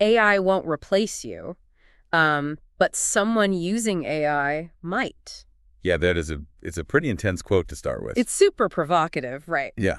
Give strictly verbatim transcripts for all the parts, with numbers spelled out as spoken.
A I won't replace you, um, but someone using A I might. Yeah, that is a it's a pretty intense quote to start with. It's super provocative, right? Yeah.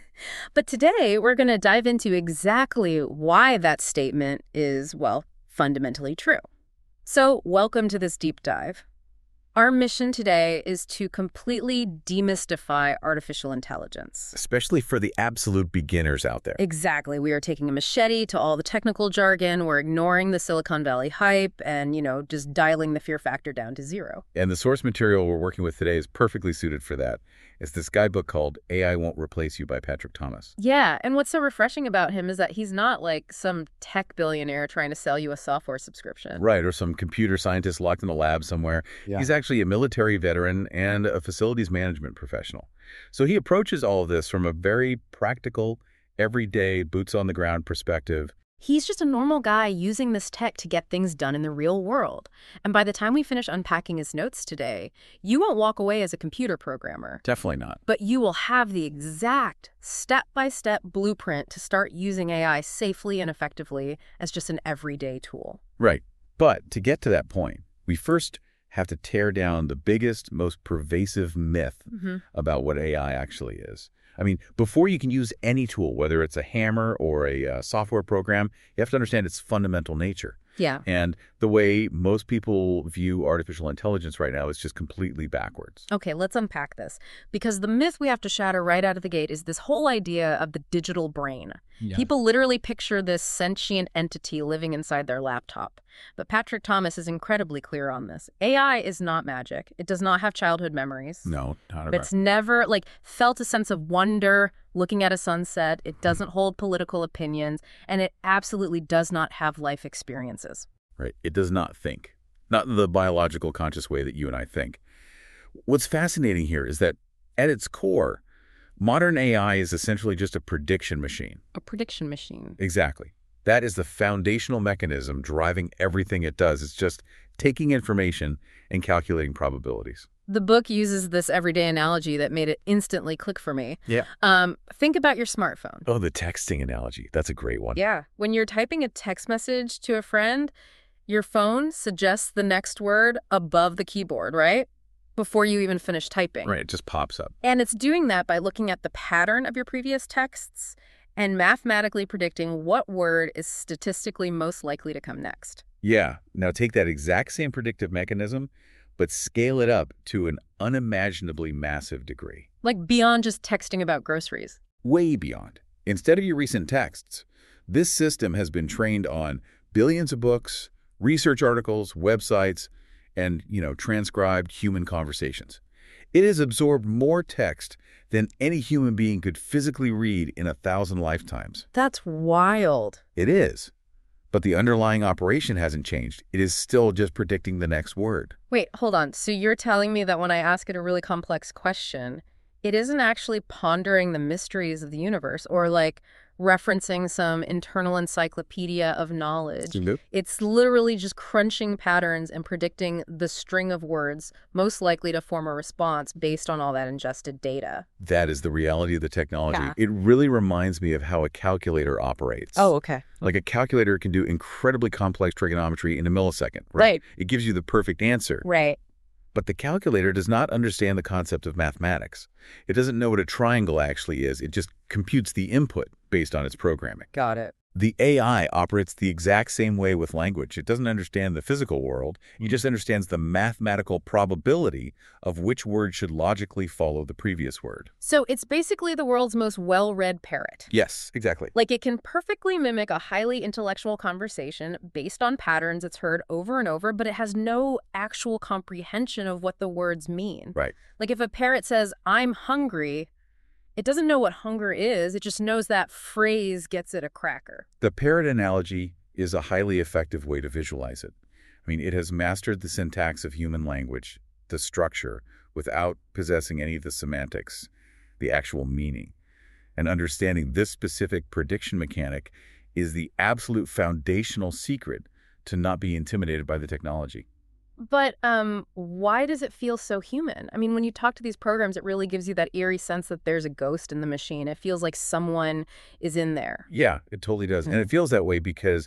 But today, we're going to dive into exactly why that statement is, well, fundamentally true. So, welcome to this deep dive. Our mission today is to completely demystify artificial intelligence. Especially for the absolute beginners out there. Exactly. We are taking a machete to all the technical jargon. We're ignoring the Silicon Valley hype and, you know, just dialing the fear factor down to zero. And the source material we're working with today is perfectly suited for that. It's this guidebook called A I Won't Replace You by Patrick Thomas. Yeah, and what's so refreshing about him is that he's not like some tech billionaire trying to sell you a software subscription. Right, or some computer scientist locked in a lab somewhere. Yeah. He's actually a military veteran and a facilities management professional. So he approaches all of this from a very practical, everyday, boots-on-the-ground perspective. He's just a normal guy using this tech to get things done in the real world. And by the time we finish unpacking his notes today, you won't walk away as a computer programmer. Definitely not. But you will have the exact step-by-step blueprint to start using A I safely and effectively as just an everyday tool. Right. But to get to that point, we first have to tear down the biggest, most pervasive myth mm-hmm. about what A I actually is. I mean, before you can use any tool, whether it's a hammer or a uh, software program, you have to understand its fundamental nature. Yeah. And the way most people view artificial intelligence right now is just completely backwards. Okay, let's unpack this. Because the myth we have to shatter right out of the gate is this whole idea of the digital brain. Yeah. People literally picture this sentient entity living inside their laptop. But Patrick Thomas is incredibly clear on this. A I is not magic. It does not have childhood memories. No, not at all. It's never, like, felt a sense of wonder looking at a sunset. It doesn't hold political opinions, and it absolutely does not have life experiences. Right. It does not think. Not in the biological conscious way that you and I think. What's fascinating here is that at its core, modern A I is essentially just a prediction machine. A prediction machine. Exactly. That is the foundational mechanism driving everything it does. It's just taking information and calculating probabilities. The book uses this everyday analogy that made it instantly click for me. Yeah. Um, think about your smartphone. Oh, the texting analogy. That's a great one. Yeah. When you're typing a text message to a friend, your phone suggests the next word above the keyboard, right? Before you even finish typing. Right. It just pops up. And it's doing that by looking at the pattern of your previous texts and mathematically predicting what word is statistically most likely to come next. Yeah. Now take that exact same predictive mechanism, but scale it up to an unimaginably massive degree. Like beyond just texting about groceries. Way beyond. Instead of your recent texts, this system has been trained on billions of books, research articles, websites, and, you know, transcribed human conversations. It has absorbed more text than any human being could physically read in a thousand lifetimes. That's wild. It is. But the underlying operation hasn't changed. It is still just predicting the next word. Wait, hold on. So you're telling me that when I ask it a really complex question, it isn't actually pondering the mysteries of the universe or like referencing some internal encyclopedia of knowledge. Nope. It's literally just crunching patterns and predicting the string of words most likely to form a response based on all that ingested data. That is the reality of the technology. Yeah. It really reminds me of how a calculator operates. Oh, okay. Like a calculator can do incredibly complex trigonometry in a millisecond, right? Right. It gives you the perfect answer. Right. But the calculator does not understand the concept of mathematics. It doesn't know what a triangle actually is. It just computes the input based on its programming. Got it. The A I operates the exact same way with language. It doesn't understand the physical world. It just understands the mathematical probability of which word should logically follow the previous word. So it's basically the world's most well-read parrot. Yes, exactly. Like it can perfectly mimic a highly intellectual conversation based on patterns it's heard over and over, but it has no actual comprehension of what the words mean. Right. Like if a parrot says, "I'm hungry," it doesn't know what hunger is. It just knows that phrase gets it a cracker. The parrot analogy is a highly effective way to visualize it. I mean, it has mastered the syntax of human language, the structure, without possessing any of the semantics, the actual meaning. And understanding this specific prediction mechanic is the absolute foundational secret to not be intimidated by the technology. But um, why does it feel so human? I mean, when you talk to these programs, it really gives you that eerie sense that there's a ghost in the machine. It feels like someone is in there. Yeah, it totally does. Mm-hmm. And it feels that way because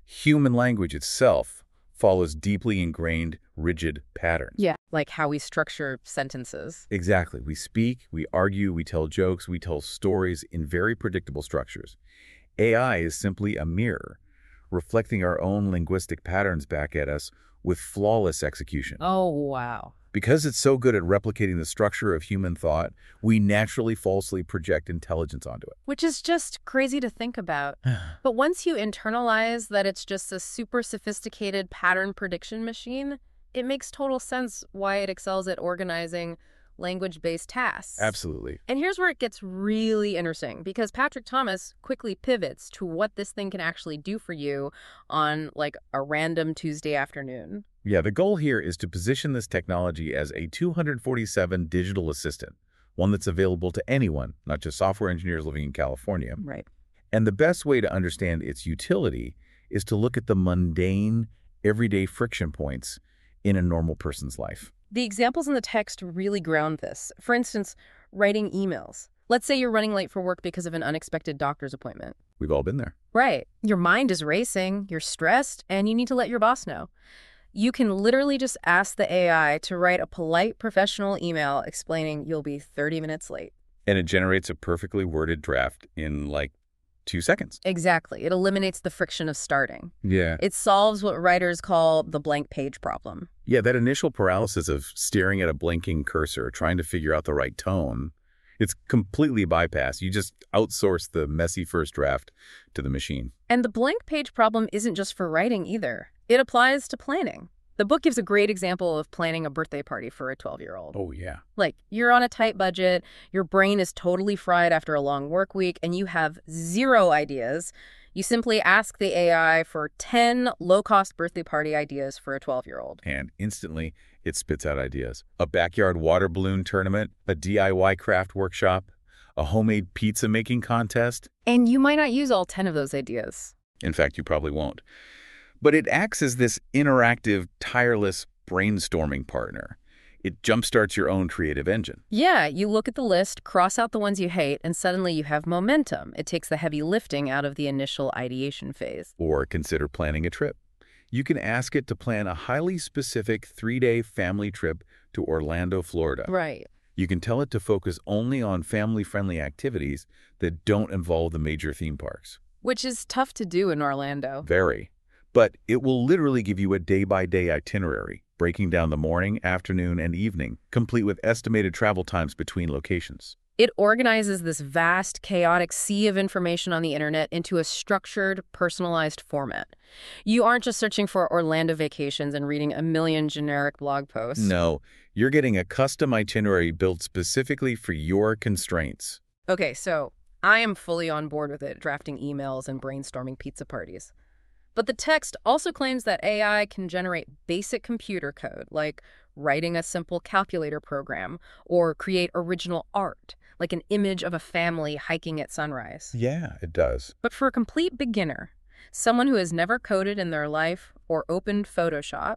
Human language itself follows deeply ingrained, rigid patterns. Yeah, like how we structure sentences. Exactly. We speak, we argue, we tell jokes, we tell stories in very predictable structures. A I is simply a mirror, reflecting our own linguistic patterns back at us with flawless execution. Oh, wow. Because it's so good at replicating the structure of human thought, we naturally falsely project intelligence onto it. Which is just crazy to think about. But once you internalize that it's just a super sophisticated pattern prediction machine, it makes total sense why it excels at organizing language-based tasks. Absolutely. And here's where it gets really interesting, because Patrick Thomas quickly pivots to what this thing can actually do for you on, like, a random Tuesday afternoon. Yeah, the goal here is to position this technology as a two forty-seven digital assistant, one that's available to anyone, not just software engineers living in California. Right. And the best way to understand its utility is to look at the mundane, everyday friction points in a normal person's life. The examples in the text really ground this. For instance, writing emails. Let's say you're running late for work because of an unexpected doctor's appointment. We've all been there. Right. Your mind is racing, you're stressed, and you need to let your boss know. You can literally just ask the A I to write a polite professional email explaining you'll be thirty minutes late. And it generates a perfectly worded draft in like two seconds. Exactly. It eliminates the friction of starting. Yeah. It solves what writers call the blank page problem. Yeah, that initial paralysis of staring at a blinking cursor, trying to figure out the right tone, it's completely bypassed. You just outsource the messy first draft to the machine. And the blank page problem isn't just for writing either. It applies to planning. The book gives a great example of planning a birthday party for a twelve-year-old. Oh, yeah. Like, you're on a tight budget, your brain is totally fried after a long work week, and you have zero ideas. You simply ask the A I for ten low-cost birthday party ideas for a twelve-year-old. And instantly, it spits out ideas. A backyard water balloon tournament, a D I Y craft workshop, a homemade pizza-making contest. And you might not use all ten of those ideas. In fact, you probably won't. But it acts as this interactive, tireless brainstorming partner. It jumpstarts your own creative engine. Yeah, you look at the list, cross out the ones you hate, and suddenly you have momentum. It takes the heavy lifting out of the initial ideation phase. Or consider planning a trip. You can ask it to plan a highly specific three-day family trip to Orlando, Florida. Right. You can tell it to focus only on family-friendly activities that don't involve the major theme parks. Which is tough to do in Orlando. Very. But it will literally give you a day-by-day itinerary, breaking down the morning, afternoon, and evening, complete with estimated travel times between locations. It organizes this vast, chaotic sea of information on the internet into a structured, personalized format. You aren't just searching for Orlando vacations and reading a million generic blog posts. No, you're getting a custom itinerary built specifically for your constraints. Okay, so I am fully on board with it, drafting emails and brainstorming pizza parties. But the text also claims that A I can generate basic computer code, like writing a simple calculator program, or create original art, like an image of a family hiking at sunrise. Yeah, it does. But for a complete beginner, someone who has never coded in their life or opened Photoshop,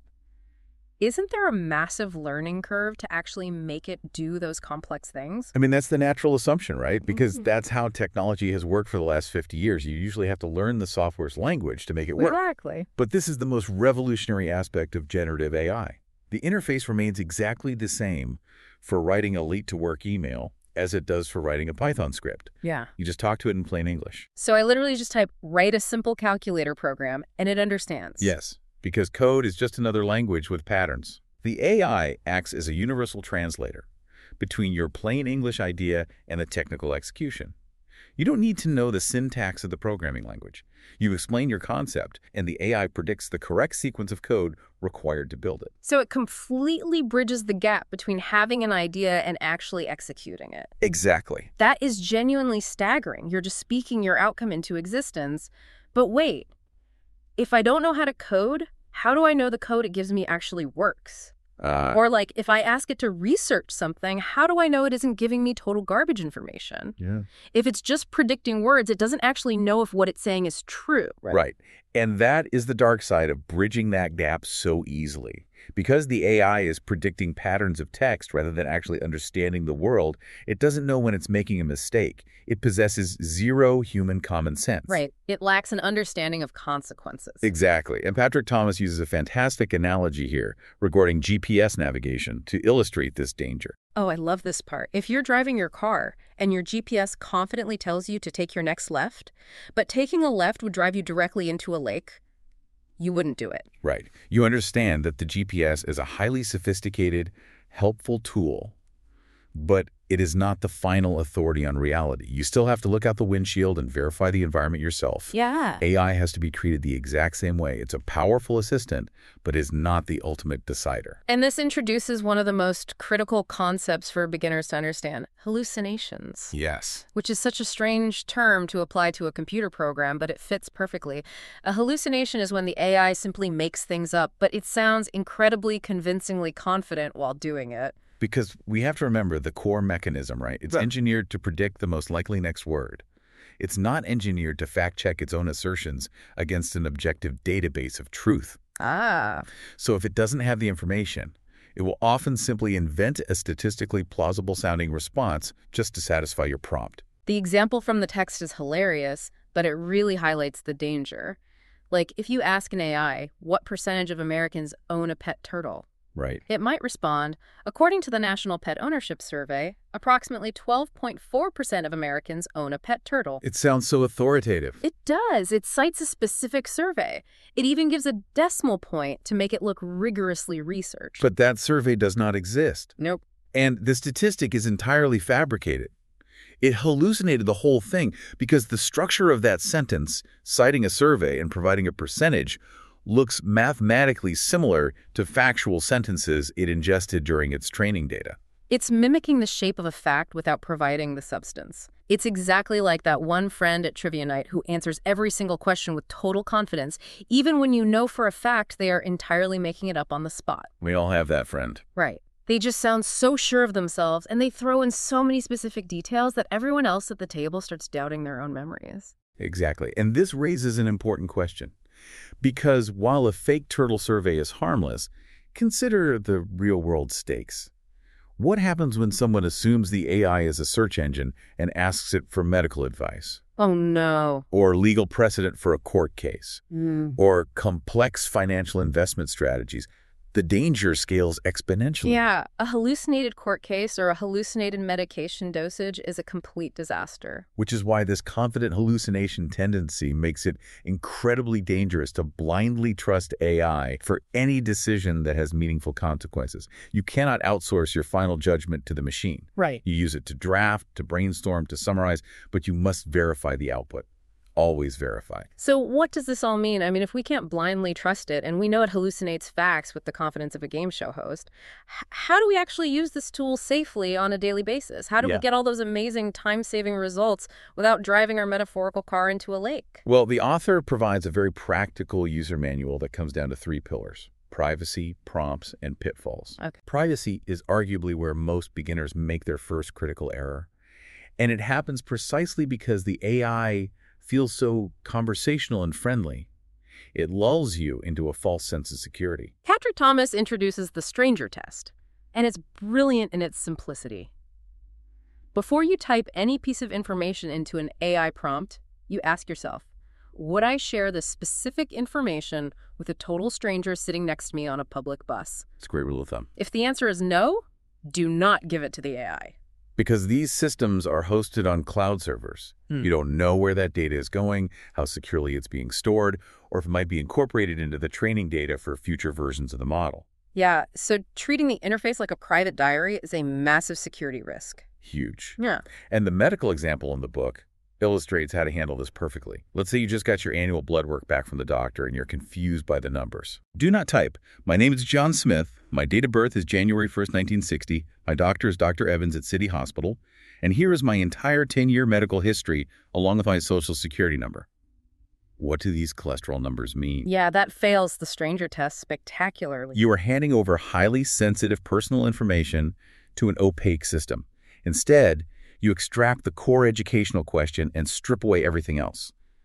isn't there a massive learning curve to actually make it do those complex things? I mean, that's the natural assumption, right? Because Mm-hmm. that's how technology has worked for the last fifty years. You usually have to learn the software's language to make it work. Exactly. But this is the most revolutionary aspect of generative A I. The interface remains exactly the same for writing a late-to-work email as it does for writing a Python script. Yeah. You just talk to it in plain English. So I literally just type, write a simple calculator program, and it understands. Yes, because code is just another language with patterns. The A I acts as a universal translator between your plain English idea and the technical execution. You don't need to know the syntax of the programming language. You explain your concept, and the A I predicts the correct sequence of code required to build it. So it completely bridges the gap between having an idea and actually executing it. Exactly. That is genuinely staggering. You're just speaking your outcome into existence. But wait, if I don't know how to code, how do I know the code it gives me actually works? Uh, Or like, if I ask it to research something, how do I know it isn't giving me total garbage information? yeah. If it's just predicting words, it doesn't actually know if what it's saying is true. Right. And that is the dark side of bridging that gap so easily. Because the A I is predicting patterns of text rather than actually understanding the world, it doesn't know when it's making a mistake. It possesses zero human common sense. Right. It lacks an understanding of consequences. Exactly. And Patrick Thomas uses a fantastic analogy here regarding G P S navigation to illustrate this danger. Oh, I love this part. If you're driving your car and your G P S confidently tells you to take your next left, but taking a left would drive you directly into a lake, you wouldn't do it. Right. You understand that the G P S is a highly sophisticated, helpful tool, but it is not the final authority on reality. You still have to look out the windshield and verify the environment yourself. Yeah. A I has to be treated the exact same way. It's a powerful assistant, but is not the ultimate decider. And this introduces one of the most critical concepts for beginners to understand, hallucinations. Yes. Which is such a strange term to apply to a computer program, but it fits perfectly. A hallucination is when the A I simply makes things up, but it sounds incredibly convincingly confident while doing it. Because we have to remember the core mechanism, right? It's Right. engineered to predict the most likely next word. It's not engineered to fact-check its own assertions against an objective database of truth. Ah. So if it doesn't have the information, it will often simply invent a statistically plausible-sounding response just to satisfy your prompt. The example from the text is hilarious, but it really highlights the danger. Like, if you ask an A I, what percentage of Americans own a pet turtle? Right. It might respond, according to the National Pet Ownership Survey, approximately twelve point four percent of Americans own a pet turtle. It sounds so authoritative. It does. It cites a specific survey. It even gives a decimal point to make it look rigorously researched. But that survey does not exist. Nope. And the statistic is entirely fabricated. It hallucinated the whole thing because the structure of that sentence, citing a survey and providing a percentage, looks mathematically similar to factual sentences it ingested during its training data. It's mimicking the shape of a fact without providing the substance. It's exactly like that one friend at Trivia Night who answers every single question with total confidence, even when you know for a fact they are entirely making it up on the spot. We all have that friend. Right. They just sound so sure of themselves, and they throw in so many specific details that everyone else at the table starts doubting their own memories. Exactly. And this raises an important question. Because while a fake turtle survey is harmless, consider the real-world stakes. What happens when someone assumes the A I is a search engine and asks it for medical advice? Oh, no. Or legal precedent for a court case? Mm. Or complex financial investment strategies? The danger scales exponentially. Yeah, a hallucinated court case or a hallucinated medication dosage is a complete disaster. Which is why this confident hallucination tendency makes it incredibly dangerous to blindly trust A I for any decision that has meaningful consequences. You cannot outsource your final judgment to the machine. Right. You use it to draft, to brainstorm, to summarize, but you must verify the output. Always verify. So what does this all mean? I mean, if we can't blindly trust it, and we know it hallucinates facts with the confidence of a game show host, h- how do we actually use this tool safely on a daily basis? How do Yeah. we get all those amazing time-saving results without driving our metaphorical car into a lake? Well, the author provides a very practical user manual that comes down to three pillars: privacy, prompts, and pitfalls. Okay. Privacy is arguably where most beginners make their first critical error. And it happens precisely because the A I feels so conversational and friendly. It lulls you into a false sense of security. Patrick Thomas introduces the stranger test, and it's brilliant in its simplicity. Before you type any piece of information into an A I prompt, you ask yourself, would I share this specific information with a total stranger sitting next to me on a public bus? It's a great rule of thumb. If the answer is no, do not give it to the A I. Because these systems are hosted on cloud servers. Hmm. You don't know where that data is going, how securely it's being stored, or if it might be incorporated into the training data for future versions of the model. Yeah, so treating the interface like a private diary is a massive security risk. Huge. Yeah. And the medical example in the book illustrates how to handle this perfectly. Let's say you just got your annual blood work back from the doctor and you're confused by the numbers. Do not type, "My name is John Smith. My date of birth is January first, nineteen sixty. My doctor is Doctor Evans at City Hospital. And here is my entire ten-year medical history along with my social security number." What do these cholesterol numbers mean? Yeah, that fails the stranger test spectacularly. You are handing over highly sensitive personal information to an opaque system. Instead, you extract the core educational question and strip away everything else.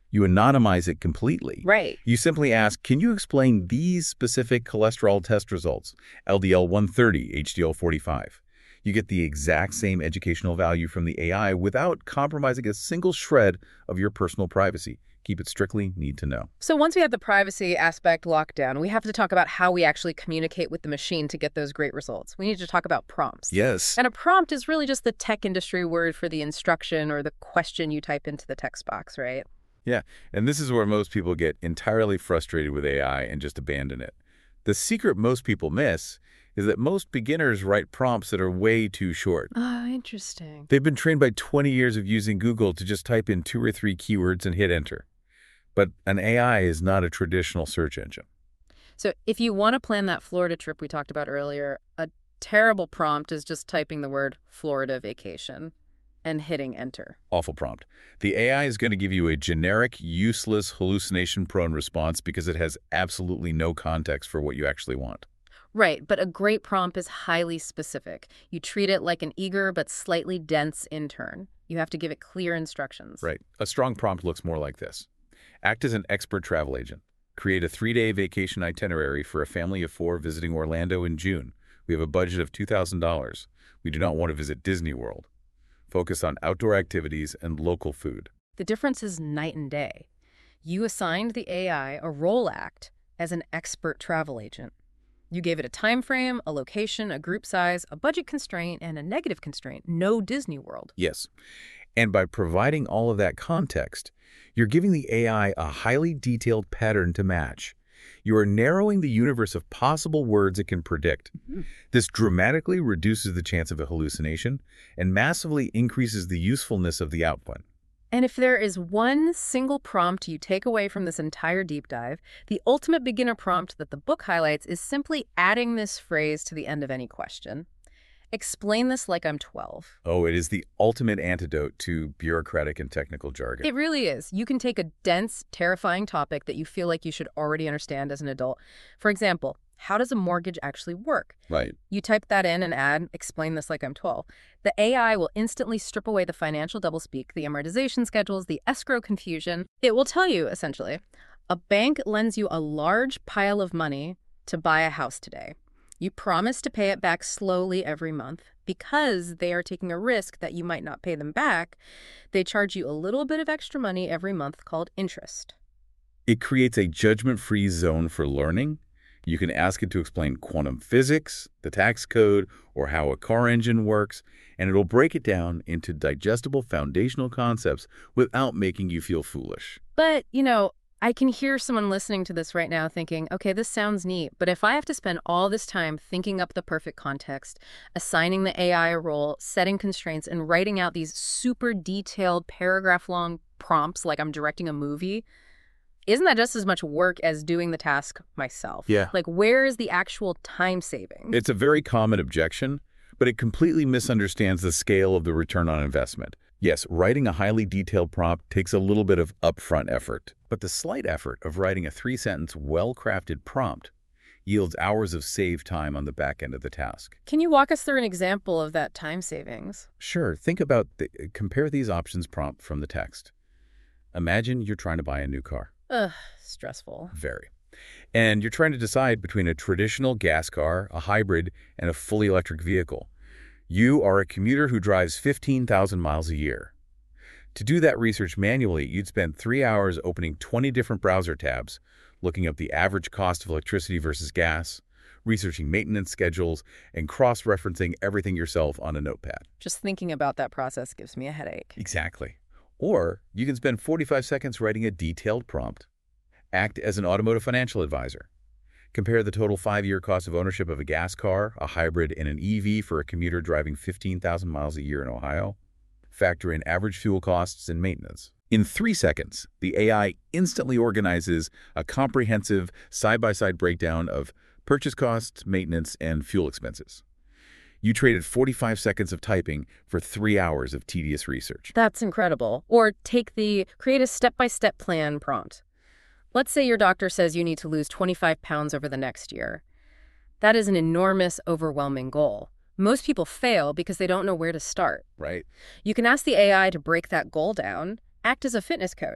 You anonymize it completely. Right. You simply ask, can you explain these specific cholesterol test results, L D L one thirty, H D L forty-five? You get the exact same educational value from the A I without compromising a single shred of your personal privacy. Keep it strictly need to know. So once we have the privacy aspect locked down, we have to talk about how we actually communicate with the machine to get those great results. We need to talk about prompts. Yes. And a prompt is really just the tech industry word for the instruction or the question you type into the text box, right? Yeah, and this is where most people get entirely frustrated with A I and just abandon it. The secret most people miss is that most beginners write prompts that are way too short. Oh, interesting. They've been trained by twenty years of using Google to just type in two or three keywords and hit enter. But an A I is not a traditional search engine. So if you want to plan that Florida trip we talked about earlier, a terrible prompt is just typing the word Florida vacation and hitting enter. Awful prompt. The A I is going to give you a generic, useless, hallucination-prone response because it has absolutely no context for what you actually want. Right, but a great prompt is highly specific. You treat it like an eager but slightly dense intern. You have to give it clear instructions. Right. A strong prompt looks more like this. Act as an expert travel agent. Create a three-day vacation itinerary for a family of four visiting Orlando in June. We have a budget of two thousand dollars. We do not want to visit Disney World. Focus on outdoor activities and local food. The difference is night and day. You assigned the A I a role act as an expert travel agent. You gave it a time frame, a location, a group size, a budget constraint, and a negative constraint. No Disney World. Yes. And by providing all of that context, you're giving the A I a highly detailed pattern to match. You are narrowing the universe of possible words it can predict. Mm-hmm. This dramatically reduces the chance of a hallucination and massively increases the usefulness of the output. And if there is one single prompt you take away from this entire deep dive, the ultimate beginner prompt that the book highlights is simply adding this phrase to the end of any question. Explain this like I'm twelve. Oh, it is the ultimate antidote to bureaucratic and technical jargon. It really is. You can take a dense, terrifying topic that you feel like you should already understand as an adult. For example, how does a mortgage actually work? Right. You type that in and add, explain this like I'm twelve. The A I will instantly strip away the financial doublespeak, the amortization schedules, the escrow confusion. It will tell you, essentially, a bank lends you a large pile of money to buy a house today. You promise to pay it back slowly every month. Because they are taking a risk that you might not pay them back, they charge you a little bit of extra money every month called interest. It creates a judgment-free zone for learning. You can ask it to explain quantum physics, the tax code, or how a car engine works, and it'll break it down into digestible foundational concepts without making you feel foolish. But, you know, I can hear someone listening to this right now thinking, okay, this sounds neat, but if I have to spend all this time thinking up the perfect context, assigning the A I a role, setting constraints, and writing out these super detailed paragraph-long prompts like I'm directing a movie, isn't that just as much work as doing the task myself? Yeah. Like, where is the actual time saving? It's a very common objection, but it completely misunderstands the scale of the return on investment. Yes, writing a highly detailed prompt takes a little bit of upfront effort, but the slight effort of writing a three-sentence, well-crafted prompt yields hours of saved time on the back end of the task. Can you walk us through an example of that time savings? Sure. Think about, the, compare these options prompt from the text. Imagine you're trying to buy a new car. Ugh, stressful. Very. And you're trying to decide between a traditional gas car, a hybrid, and a fully electric vehicle. You are a commuter who drives fifteen thousand miles a year. To do that research manually, you'd spend three hours opening twenty different browser tabs, looking up the average cost of electricity versus gas, researching maintenance schedules, and cross-referencing everything yourself on a notepad. Just thinking about that process gives me a headache. Exactly. Or you can spend forty-five seconds writing a detailed prompt. Act as an automotive financial advisor. Compare the total five-year cost of ownership of a gas car, a hybrid, and an E V for a commuter driving fifteen thousand miles a year in Ohio. Factor in average fuel costs and maintenance. In three seconds, the A I instantly organizes a comprehensive side-by-side breakdown of purchase costs, maintenance, and fuel expenses. You traded forty-five seconds of typing for three hours of tedious research. That's incredible. Or take the create a step-by-step plan prompt. Let's say your doctor says you need to lose twenty-five pounds over the next year. That is an enormous, overwhelming goal. Most people fail because they don't know where to start. Right. You can ask the A I to break that goal down. Act as a fitness coach.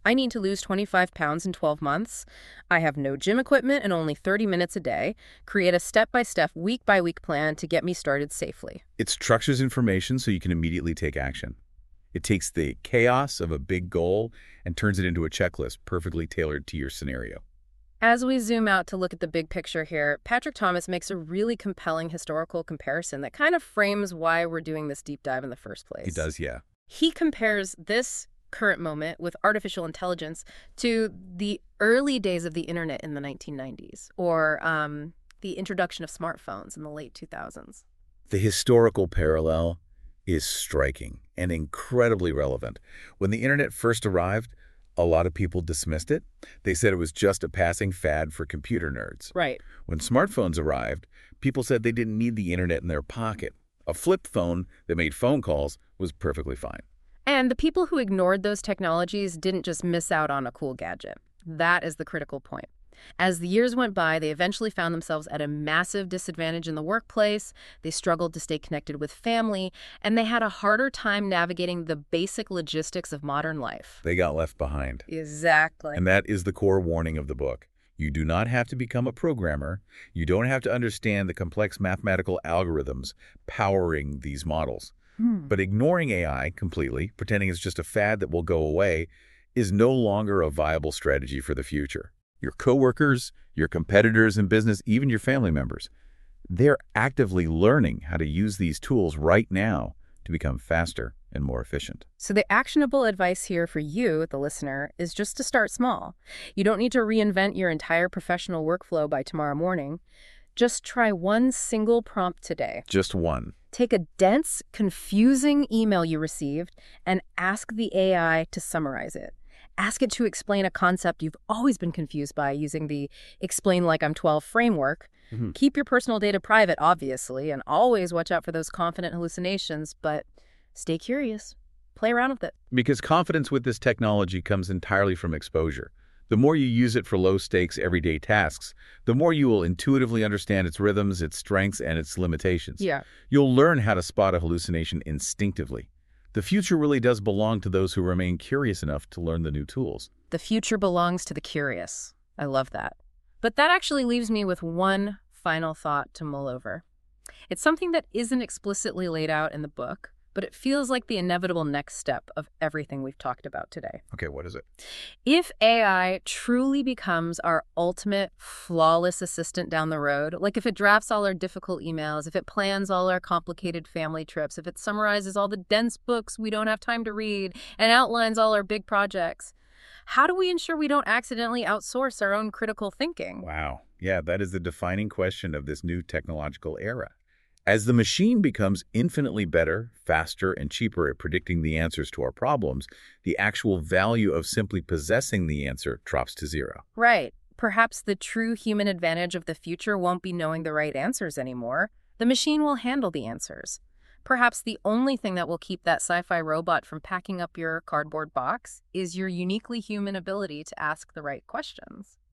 I need to lose twenty-five pounds in twelve months. I have no gym equipment and only thirty minutes a day. Create a step-by-step, week-by-week plan to get me started safely. It structures information so you can immediately take action. It takes the chaos of a big goal and turns it into a checklist perfectly tailored to your scenario. As we zoom out to look at the big picture here, Patrick Thomas makes a really compelling historical comparison that kind of frames why we're doing this deep dive in the first place. He does, yeah. He compares this current moment with artificial intelligence to the early days of the internet in the nineteen nineties, or um, the introduction of smartphones in the late two thousands. The historical parallel is striking and incredibly relevant. When the internet first arrived, a lot of people dismissed it. They said it was just a passing fad for computer nerds. Right. When smartphones arrived, people said they didn't need the internet in their pocket. A flip phone that made phone calls was perfectly fine. And the people who ignored those technologies didn't just miss out on a cool gadget. That is the critical point. As the years went by, they eventually found themselves at a massive disadvantage in the workplace, they struggled to stay connected with family, and they had a harder time navigating the basic logistics of modern life. They got left behind. Exactly. And that is the core warning of the book. You do not have to become a programmer. You don't have to understand the complex mathematical algorithms powering these models. Hmm. But ignoring A I completely, pretending it's just a fad that will go away, is no longer a viable strategy for the future. Your coworkers, your competitors in business, even your family members, they're actively learning how to use these tools right now to become faster and more efficient. So the actionable advice here for you, the listener, is just to start small. You don't need to reinvent your entire professional workflow by tomorrow morning. Just try one single prompt today. Just one. Take a dense, confusing email you received and ask the A I to summarize it. Ask it to explain a concept you've always been confused by using the Explain Like I'm twelve framework. Mm-hmm. Keep your personal data private, obviously, and always watch out for those confident hallucinations, but stay curious. Play around with it. Because confidence with this technology comes entirely from exposure. The more you use it for low-stakes, everyday tasks, the more you will intuitively understand its rhythms, its strengths, and its limitations. Yeah. You'll learn how to spot a hallucination instinctively. The future really does belong to those who remain curious enough to learn the new tools. The future belongs to the curious. I love that. But that actually leaves me with one final thought to mull over. It's something that isn't explicitly laid out in the book, but it feels like the inevitable next step of everything we've talked about today. Okay, what is it? If A I truly becomes our ultimate flawless assistant down the road, like if it drafts all our difficult emails, if it plans all our complicated family trips, if it summarizes all the dense books we don't have time to read, and outlines all our big projects, how do we ensure we don't accidentally outsource our own critical thinking? Wow. Yeah, that is the defining question of this new technological era. As the machine becomes infinitely better, faster, and cheaper at predicting the answers to our problems, the actual value of simply possessing the answer drops to zero. Right. Perhaps the true human advantage of the future won't be knowing the right answers anymore. The machine will handle the answers. Perhaps the only thing that will keep that sci-fi robot from packing up your cardboard box is your uniquely human ability to ask the right questions.